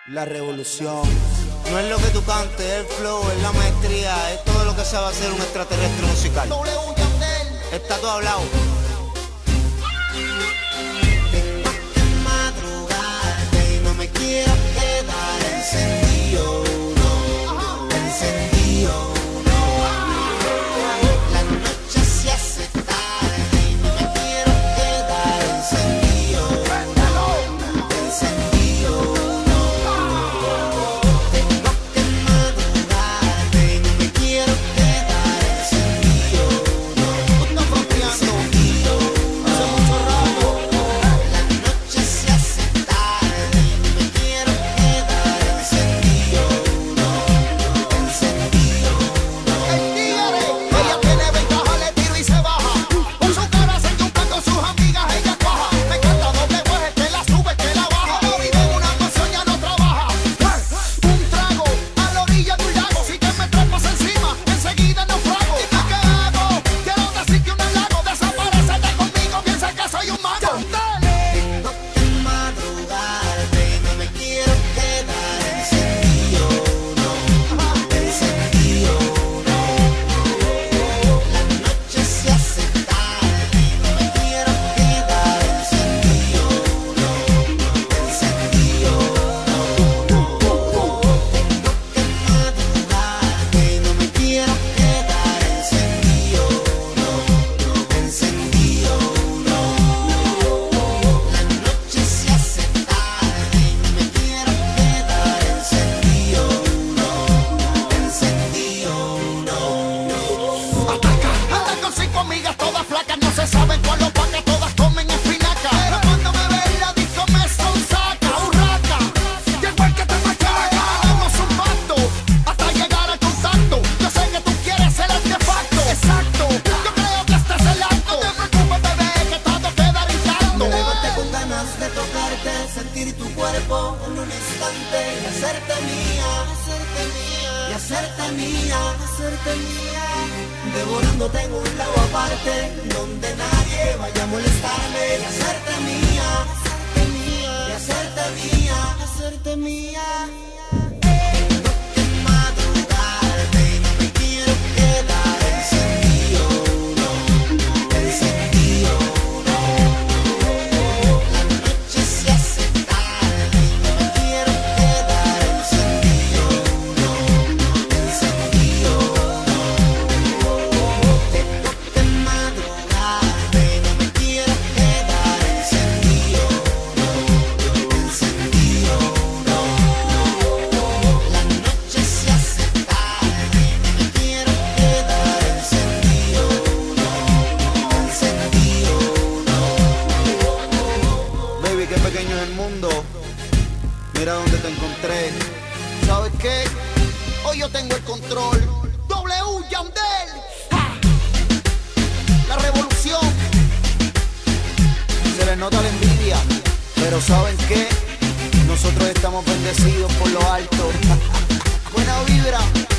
La revolución no es lo que tú cantes, es el flow, es la maestría, es todo lo que sabe hacer un extraterrestre musical. Está todo hablado. Tengo que madrugarte y no me quiero quedar encendido, no, encendido, no. La noche se hace tarde y no me quiero quedar encendido, no, encendido. Sentir tu cuerpo en un instante y hacerte mía, y hacerte mía, devorándote en un lago aparte donde nadie vaya a molestarme y hacerte mía, y hacerte mía, hacerte mía. Qué pequeño es el mundo, mira dónde te encontré. ¿Sabes qué? Hoy yo tengo el control. W Yandel, ¡ja! La revolución. Se les nota la envidia, pero ¿saben qué? Nosotros estamos bendecidos por lo alto. Buena vibra.